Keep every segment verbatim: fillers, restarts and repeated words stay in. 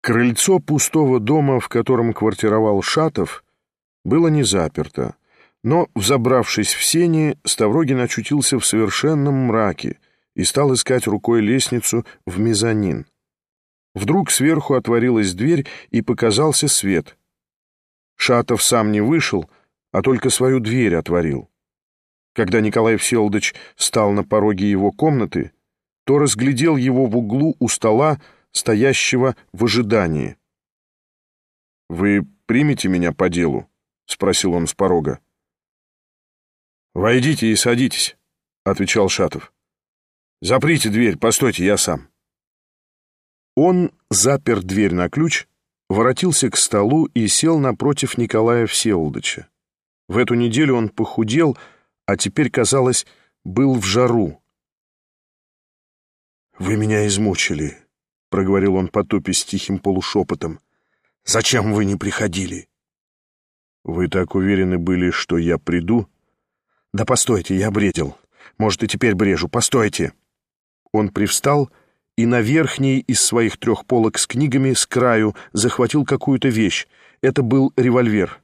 Крыльцо пустого дома, в котором квартировал Шатов, было не заперто, но, взобравшись в сени, Ставрогин очутился в совершенном мраке и стал искать рукой лестницу в мезонин. Вдруг сверху отворилась дверь, и показался свет. Шатов сам не вышел, а только свою дверь отворил. Когда Николай Всеволодович стал на пороге его комнаты, то разглядел его в углу у стола, стоящего в ожидании. «Вы примете меня по делу?» — спросил он с порога. «Войдите и садитесь», — отвечал Шатов. «Заприте дверь, постойте, я сам». Он запер дверь на ключ, воротился к столу и сел напротив Николая Всеволодовича. В эту неделю он похудел, а теперь, казалось, был в жару. «Вы меня измучили», — проговорил он, потупясь тихим полушепотом. «Зачем вы не приходили?» «Вы так уверены были, что я приду?» «Да постойте, я бредил. Может, и теперь брежу. Постойте!» Он привстал и на верхней из своих трех полок с книгами с краю захватил какую-то вещь. Это был револьвер.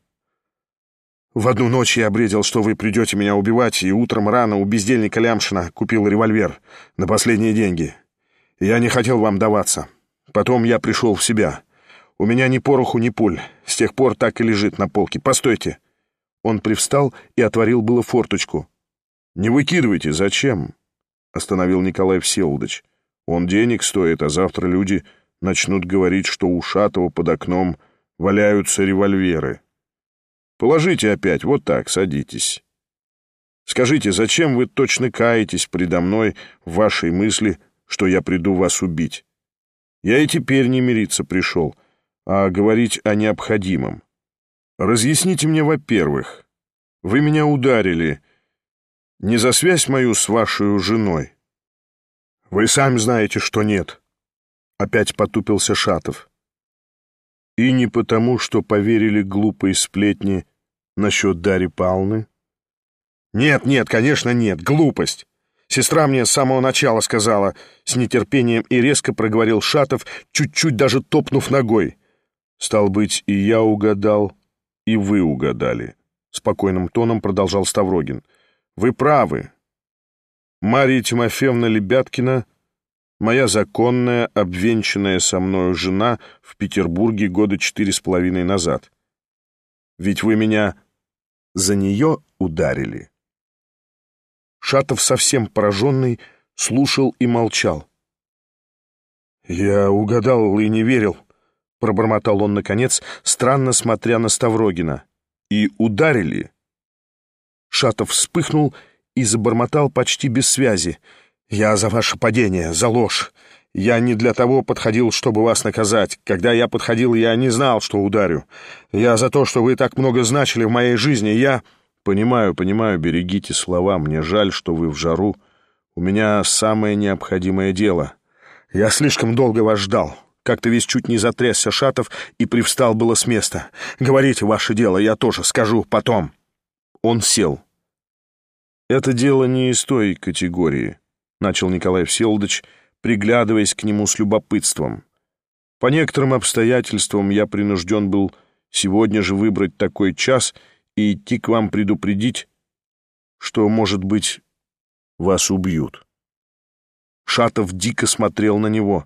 «В одну ночь я бредил, что вы придете меня убивать, и утром рано у бездельника Лямшина купил револьвер на последние деньги. Я не хотел вам даваться. Потом я пришел в себя. У меня ни пороху, ни пуль. С тех пор так и лежит на полке. Постойте!» Он привстал и отворил было форточку. «Не выкидывайте, зачем?» — остановил Николай Всеволодович. «Он денег стоит, а завтра люди начнут говорить, что у Шатова под окном валяются револьверы. Положите опять, вот так, садитесь. Скажите, зачем вы точно каетесь предо мной в вашей мысли, что я приду вас убить? Я и теперь не мириться пришел, а говорить о необходимом. Разъясните мне, во-первых, вы меня ударили не за связь мою с вашей женой?» «Вы сами знаете, что нет», — опять потупился Шатов. «И не потому, что поверили глупой сплетни насчет Дарьи Павловны?» «Нет, нет, конечно, нет, глупость. Сестра мне с самого начала сказала», — с нетерпением и резко проговорил Шатов, чуть-чуть даже топнув ногой. «Стал быть, и я угадал, и вы угадали», — спокойным тоном продолжал Ставрогин. «Вы правы. Марья Тимофеевна Лебяткина — моя законная, обвенчанная со мною жена в Петербурге года четыре с половиной назад. Ведь вы меня за нее ударили». Шатов, совсем пораженный, слушал и молчал. «Я угадал и не верил», — пробормотал он, наконец, странно смотря на Ставрогина. «И ударили?» Шатов вспыхнул и забормотал почти без связи. «Я за ваше падение, за ложь. Я не для того подходил, чтобы вас наказать. Когда я подходил, я не знал, что ударю. Я за то, что вы так много значили в моей жизни. Я...» «Понимаю, понимаю, берегите слова. Мне жаль, что вы в жару. У меня самое необходимое дело. Я слишком долго вас ждал». Как-то весь чуть не затрясся Шатов и привстал было с места. «Говорите ваше дело, я тоже скажу потом». Он сел. «Это дело не из той категории», — начал Николай Всеволодович, приглядываясь к нему с любопытством. «По некоторым обстоятельствам я принужден был сегодня же выбрать такой час и идти к вам предупредить, что, может быть, вас убьют». Шатов дико смотрел на него.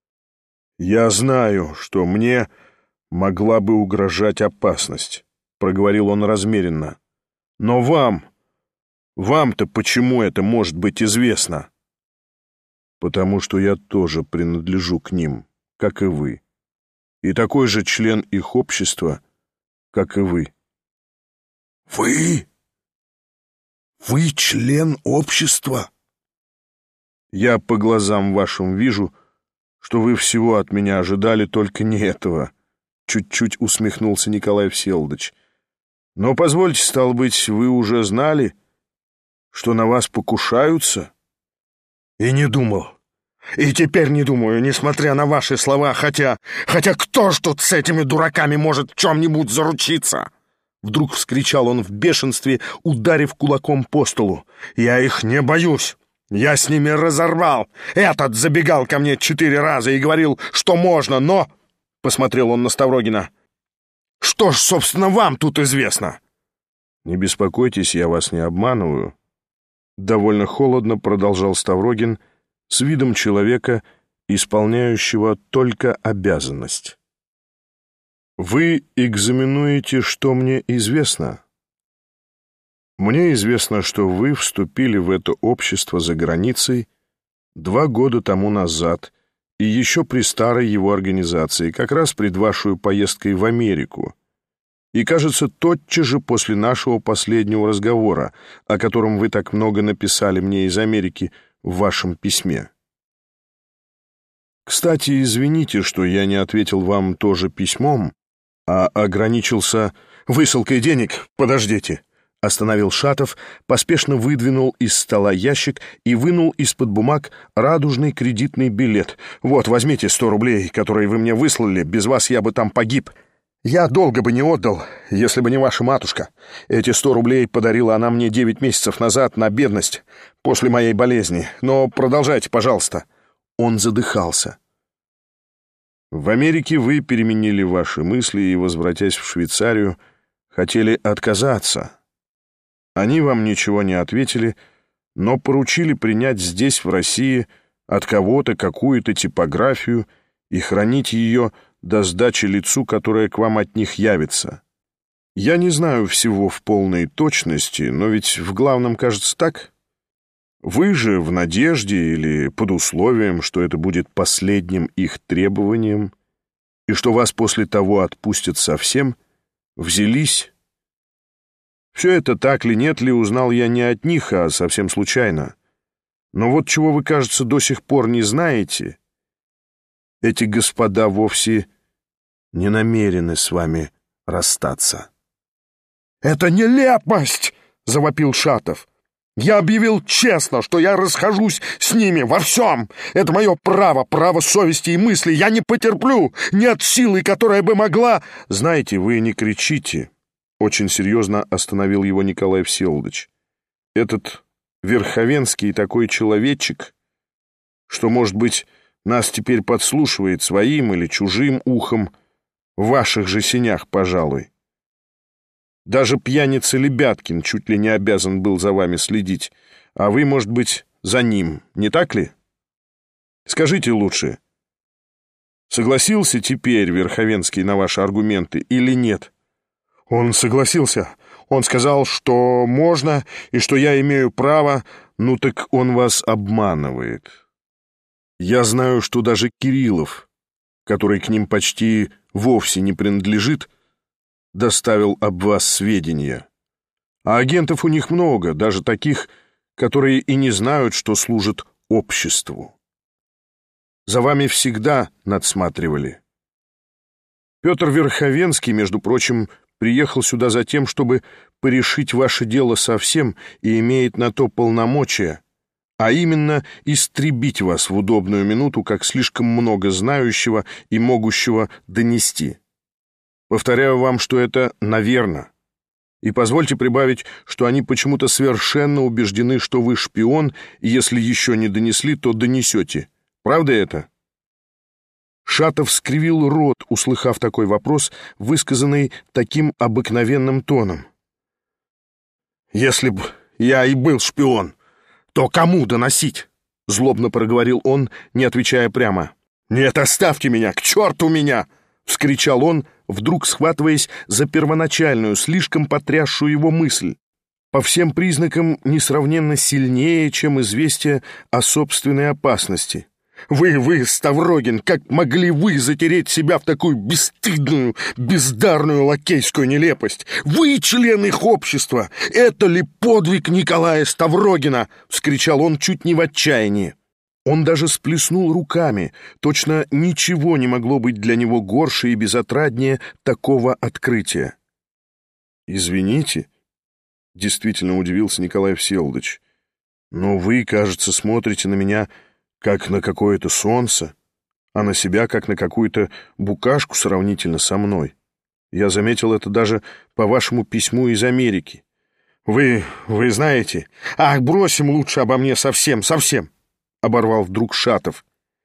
«Я знаю, что мне могла бы угрожать опасность», — проговорил он размеренно. «Но вам, вам-то почему это может быть известно?» «Потому что я тоже принадлежу к ним, как и вы, и такой же член их общества, как и вы». «Вы? Вы член общества?» «Я по глазам вашим вижу, что вы всего от меня ожидали, только не этого», — чуть-чуть усмехнулся Николай Всеволодович. «Но позвольте, стало быть, вы уже знали, что на вас покушаются?» «И не думал. И теперь не думаю, несмотря на ваши слова, хотя... Хотя кто ж тут с этими дураками может в чем-нибудь заручиться?» Вдруг вскричал он в бешенстве, ударив кулаком по столу. «Я их не боюсь. Я с ними разорвал. Этот забегал ко мне четыре раза и говорил, что можно, но... — посмотрел он на Ставрогина. «Что ж, собственно, вам тут известно?» «Не беспокойтесь, я вас не обманываю». Довольно холодно продолжал Ставрогин с видом человека, исполняющего только обязанность. «Вы экзаменуете, что мне известно?» «Мне известно, что вы вступили в это общество за границей два года тому назад и еще при старой его организации, как раз пред вашей поездкой в Америку, и, кажется, тотчас же после нашего последнего разговора, о котором вы так много написали мне из Америки в вашем письме. Кстати, извините, что я не ответил вам тоже письмом, а ограничился высылкой денег. Подождите!» Остановил Шатов, поспешно выдвинул из стола ящик и вынул из-под бумаг радужный кредитный билет. «Вот, возьмите сто рублей, которые вы мне выслали, без вас я бы там погиб. Я долго бы не отдал, если бы не ваша матушка. Эти сто рублей подарила она мне девять месяцев назад на бедность, после моей болезни. Но продолжайте, пожалуйста». Он задыхался. «В Америке вы переменили ваши мысли и, возвратясь в Швейцарию, хотели отказаться. Они вам ничего не ответили, но поручили принять здесь, в России, от кого-то какую-то типографию и хранить ее до сдачи лицу, которое к вам от них явится. Я не знаю всего в полной точности, но ведь в главном кажется так. Вы же в надежде или под условием, что это будет последним их требованием, и что вас после того отпустят совсем, взялись. Все это так ли, нет ли, узнал я не от них, а совсем случайно. Но вот чего вы, кажется, до сих пор не знаете, эти господа вовсе не намерены с вами расстаться». «Это нелепость!» — завопил Шатов. «Я объявил честно, что я расхожусь с ними во всем. Это мое право, право совести и мысли. Я не потерплю, нет силы, которая бы могла...» «Знаете, вы не кричите». Очень серьезно остановил его Николай Всеволодович. «Этот Верховенский такой человечек, что, может быть, нас теперь подслушивает своим или чужим ухом, в ваших же сенях, пожалуй. Даже пьяница Лебяткин чуть ли не обязан был за вами следить, а вы, может быть, за ним, не так ли? Скажите лучше, согласился теперь Верховенский на ваши аргументы или нет?» «Он согласился. Он сказал, что можно и что я имею право. Ну так он вас обманывает. Я знаю, что даже Кириллов, который к ним почти вовсе не принадлежит, доставил об вас сведения. А агентов у них много, даже таких, которые и не знают, что служат обществу. За вами всегда надсматривали. Петр Верховенский, между прочим, приехал сюда за тем, чтобы порешить ваше дело совсем и имеет на то полномочия, а именно истребить вас в удобную минуту, как слишком много знающего и могущего донести. Повторяю вам, что это наверно. И позвольте прибавить, что они почему-то совершенно убеждены, что вы шпион, и если еще не донесли, то донесете. Правда это?» Шатов скривил рот, услыхав такой вопрос, высказанный таким обыкновенным тоном. «Если б я и был шпион, то кому доносить?» — злобно проговорил он, не отвечая прямо. «Нет, оставьте меня, к черту меня!» — вскричал он, вдруг схватываясь за первоначальную, слишком потрясшую его мысль, по всем признакам несравненно сильнее, чем известие о собственной опасности. «Вы, вы, Ставрогин, как могли вы затереть себя в такую бесстыдную, бездарную лакейскую нелепость? Вы член их общества! Это ли подвиг Николая Ставрогина?» — вскричал он чуть не в отчаянии. Он даже сплеснул руками. Точно ничего не могло быть для него горше и безотраднее такого открытия. «Извините», — действительно удивился Николай Всеволодович, «но вы, кажется, смотрите на меня как на какое-то солнце, а на себя как на какую-то букашку сравнительно со мной. Я заметил это даже по вашему письму из Америки. Вы, вы знаете... Ах, бросим лучше обо мне совсем, совсем!» — оборвал вдруг Шатов.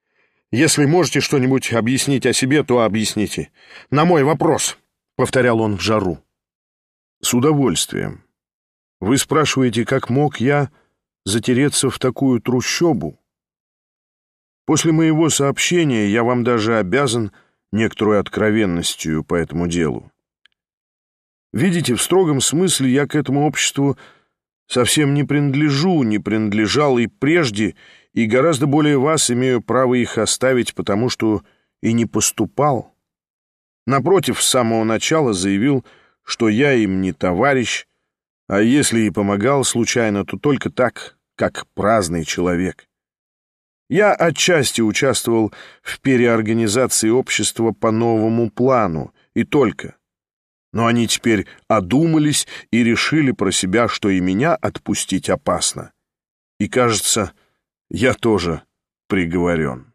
Если можете что-нибудь объяснить о себе, то объясните. На мой вопрос, — повторял он в жару. С удовольствием. Вы спрашиваете, как мог я затереться в такую трущобу? После моего сообщения я вам даже обязан некоторой откровенностью по этому делу. Видите, в строгом смысле я к этому обществу совсем не принадлежу, не принадлежал и прежде, и гораздо более вас имею право их оставить, потому что и не поступал. Напротив, с самого начала заявил, что я им не товарищ, а если и помогал случайно, то только так, как праздный человек. Я отчасти участвовал в переорганизации общества по новому плану, и только. Но они теперь одумались и решили про себя, что и меня отпустить опасно. И, кажется, я тоже приговорен.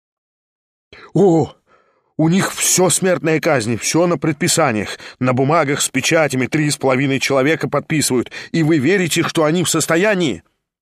О, у них все смертная казнь, все на предписаниях, на бумагах с печатями три с половиной человека подписывают, и вы верите, что они в состоянии?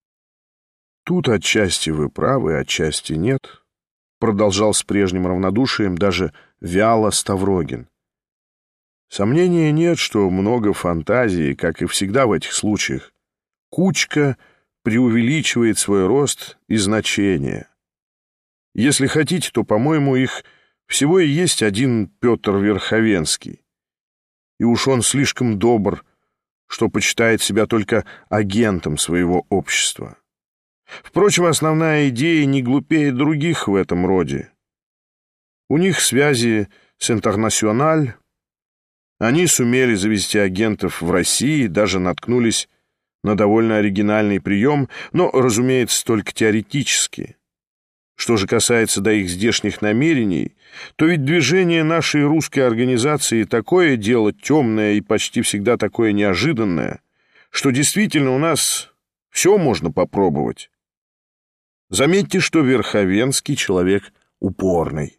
Тут отчасти вы правы, отчасти нет, продолжал с прежним равнодушием даже вяло Ставрогин. Сомнения нет, что много фантазии, как и всегда в этих случаях. Кучка преувеличивает свой рост и значение. Если хотите, то, по-моему, их всего и есть один Петр Верховенский. И уж он слишком добр, что почитает себя только агентом своего общества. Впрочем, основная идея не глупее других в этом роде. У них связи с «Интернациональ». Они сумели завести агентов в России, даже наткнулись на довольно оригинальный прием, но, разумеется, только теоретически. Что же касается до их здешних намерений, то ведь движение нашей русской организации такое дело темное и почти всегда такое неожиданное, что действительно у нас все можно попробовать. Заметьте, что Верховенский человек упорный.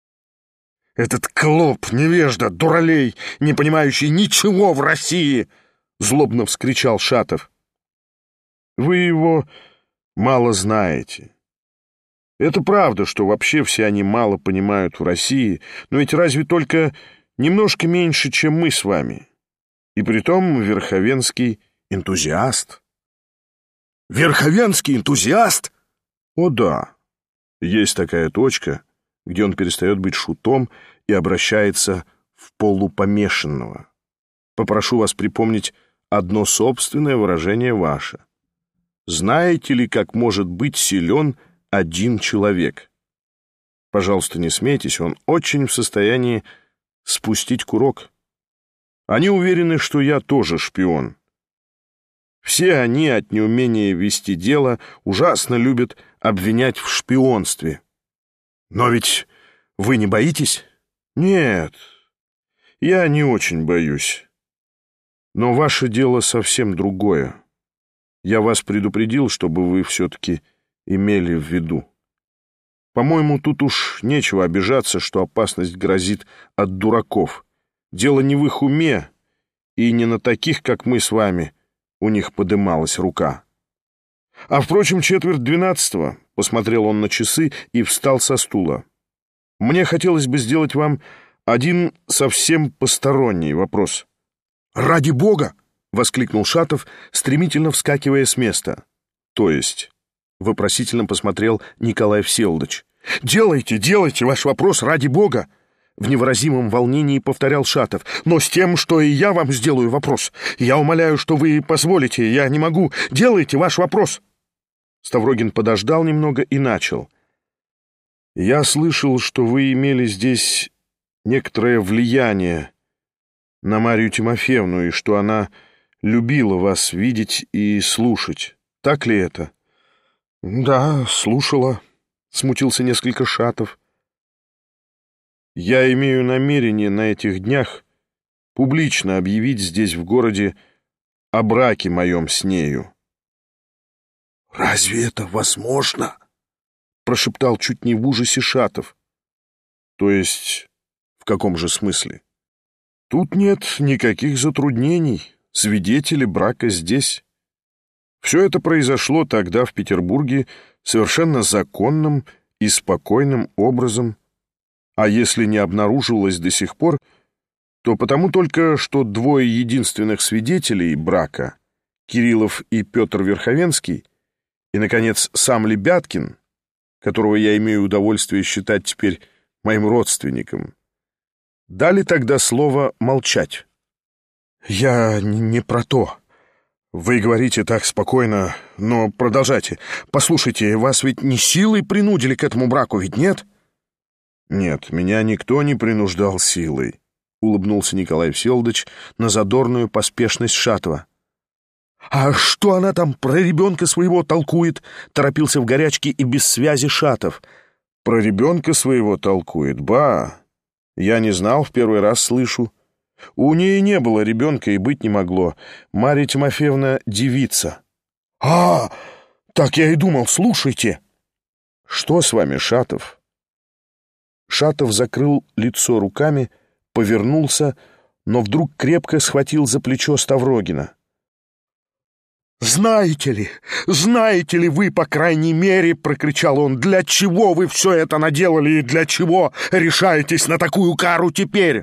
«Этот клоп, невежда, дуралей, не понимающий ничего в России!» — злобно вскричал Шатов. «Вы его мало знаете. Это правда, что вообще все они мало понимают в России, но ведь разве только немножко меньше, чем мы с вами. И притом Верховенский энтузиаст». «Верховенский энтузиаст?» О да, есть такая точка, где он перестает быть шутом и обращается в полупомешанного. Попрошу вас припомнить одно собственное выражение ваше. Знаете ли, как может быть силен один человек? Пожалуйста, не смейтесь, он очень в состоянии спустить курок. Они уверены, что я тоже шпион. Все они от неумения вести дело ужасно любят обвинять в шпионстве. Но ведь вы не боитесь? Нет, я не очень боюсь. Но ваше дело совсем другое. Я вас предупредил, чтобы вы все-таки имели в виду. По-моему, тут уж нечего обижаться, что опасность грозит от дураков. Дело не в их уме, и не на таких, как мы с вами, у них подымалась рука. А, впрочем, четверть двенадцатого, посмотрел он на часы и встал со стула. Мне хотелось бы сделать вам один совсем посторонний вопрос. «Ради Бога!» — воскликнул Шатов, стремительно вскакивая с места. «То есть?» — вопросительно посмотрел Николай Всеволодович. «Делайте, делайте ваш вопрос ради Бога!» В невыразимом волнении повторял Шатов. «Но с тем, что и я вам сделаю вопрос. Я умоляю, что вы позволите, я не могу. Делайте ваш вопрос!» Ставрогин подождал немного и начал. «Я слышал, что вы имели здесь некоторое влияние на Марию Тимофеевну, и что она любила вас видеть и слушать. Так ли это?» «Да, слушала», — смутился несколько Шатов. «Я имею намерение на этих днях публично объявить здесь, в городе, о браке моем с нею». «Разве это возможно?» — прошептал чуть не в ужасе Шатов. «То есть, в каком же смысле?» «Тут нет никаких затруднений. Свидетели брака здесь. Все это произошло тогда в Петербурге совершенно законным И спокойным образом. А если не обнаружилось до сих пор, то потому только, что двое единственных свидетелей брака, Кириллов и Петр Верховенский, и, наконец, сам Лебяткин, которого я имею удовольствие считать теперь моим родственником, дали тогда слово молчать. «Я не про то. Вы говорите так спокойно, но продолжайте. Послушайте, вас ведь не силой принудили к этому браку, ведь нет?» «Нет, меня никто не принуждал силой», — улыбнулся Николай Всеволодович на задорную поспешность Шатова. «А что она там про ребенка своего толкует?» — торопился в горячке и без связи Шатов. «Про ребенка своего толкует? Ба! Я не знал, в первый раз слышу. У нее не было ребенка и быть не могло. Марья Тимофеевна — девица». «А, так я и думал, слушайте». «Что с вами, Шатов?» Шатов закрыл лицо руками, повернулся, но вдруг крепко схватил за плечо Ставрогина. «Знаете ли, знаете ли вы, по крайней мере, — прокричал он, — для чего вы все это наделали и для чего решаетесь на такую кару теперь?»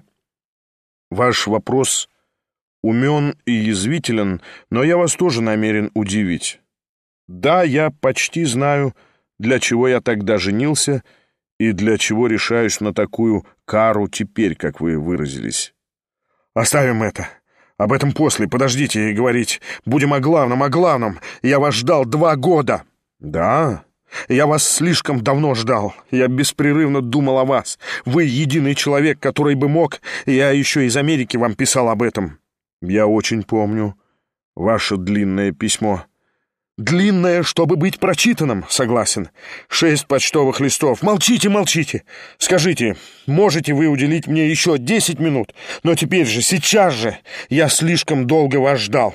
«Ваш вопрос умен и язвителен, но я вас тоже намерен удивить. Да, я почти знаю, для чего я тогда женился и для чего решаюсь на такую кару теперь, как вы выразились». «Оставим это. Об этом после. Подождите и говорить. Будем о главном, о главном. Я вас ждал два года». «Да? Я вас слишком давно ждал. Я беспрерывно думал о вас. Вы единый человек, который бы мог. Я еще из Америки вам писал об этом». «Я очень помню ваше длинное письмо». «Длинное, чтобы быть прочитанным, согласен. Шесть почтовых листов. Молчите, молчите. Скажите, можете вы уделить мне еще десять минут? Но теперь же, сейчас же. Я слишком долго вас ждал».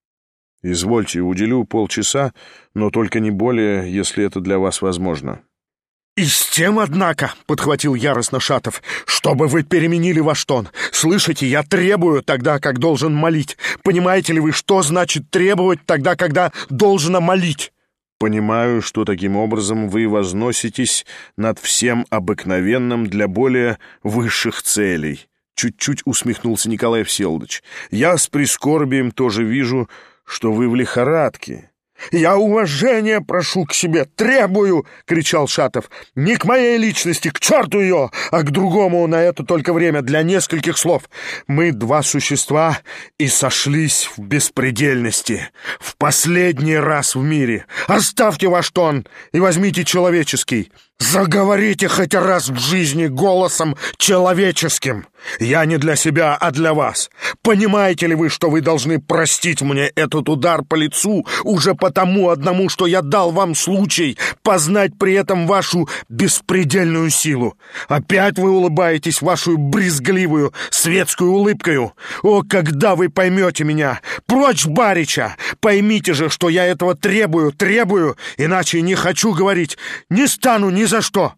«Извольте, уделю полчаса, но только не более, если это для вас возможно». «И с тем, однако, — подхватил яростно Шатов, — чтобы вы переменили ваш тон. Слышите, я требую тогда, как должен молить. Понимаете ли вы, что значит требовать тогда, когда должно молить?» «Понимаю, что таким образом вы возноситесь над всем обыкновенным для более высших целей», — чуть-чуть усмехнулся Николай Всеволодович. «Я с прискорбием тоже вижу, что вы в лихорадке». «Я уважения прошу к себе, требую!» — кричал Шатов. «Не к моей личности, к черту ее, а к другому на это только время для нескольких слов. Мы два существа и сошлись в беспредельности. В последний раз в мире. Оставьте ваш тон и возьмите человеческий. Заговорите хоть раз в жизни голосом человеческим. Я не для себя, а для вас. Понимаете ли вы, что вы должны простить мне этот удар по лицу уже потому одному, что я дал вам случай познать при этом вашу беспредельную силу? Опять вы улыбаетесь вашу брезгливую светскую улыбкою. О, когда вы поймете меня! Прочь барича! Поймите же, что я этого требую, требую, иначе не хочу говорить, не стану ни за что!»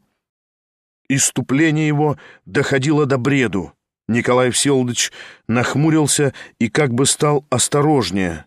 Исступление его доходило до бреду. Николай Всеволодович нахмурился и как бы стал осторожнее.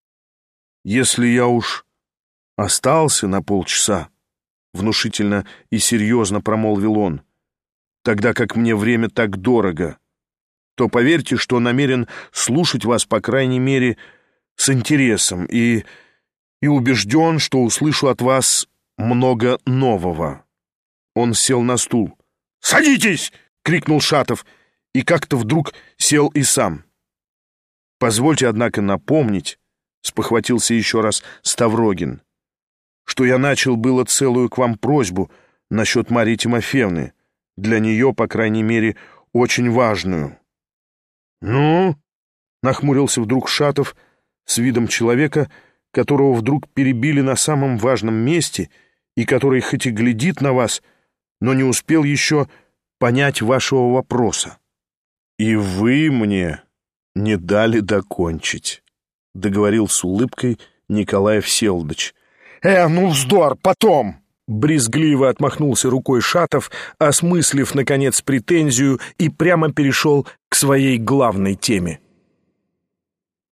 «Если я уж остался на полчаса, — внушительно и серьезно промолвил он, — тогда как мне время так дорого, то поверьте, что намерен слушать вас, по крайней мере, с интересом и, и убежден, что услышу от вас много нового». Он сел на стул. «Садитесь!» — крикнул Шатов, и как-то вдруг сел и сам. «Позвольте, однако, напомнить, — спохватился еще раз Ставрогин, — что я начал было целую к вам просьбу насчет Марьи Тимофеевны, для нее, по крайней мере, очень важную». «Ну?» — нахмурился вдруг Шатов с видом человека, которого вдруг перебили на самом важном месте и который хоть и глядит на вас, но не успел еще понять вашего вопроса. «И вы мне не дали докончить», — договорил с улыбкой Николай Всеволодович. «Э, ну вздор, потом!» — брезгливо отмахнулся рукой Шатов, осмыслив, наконец, претензию и прямо перешел к своей главной теме.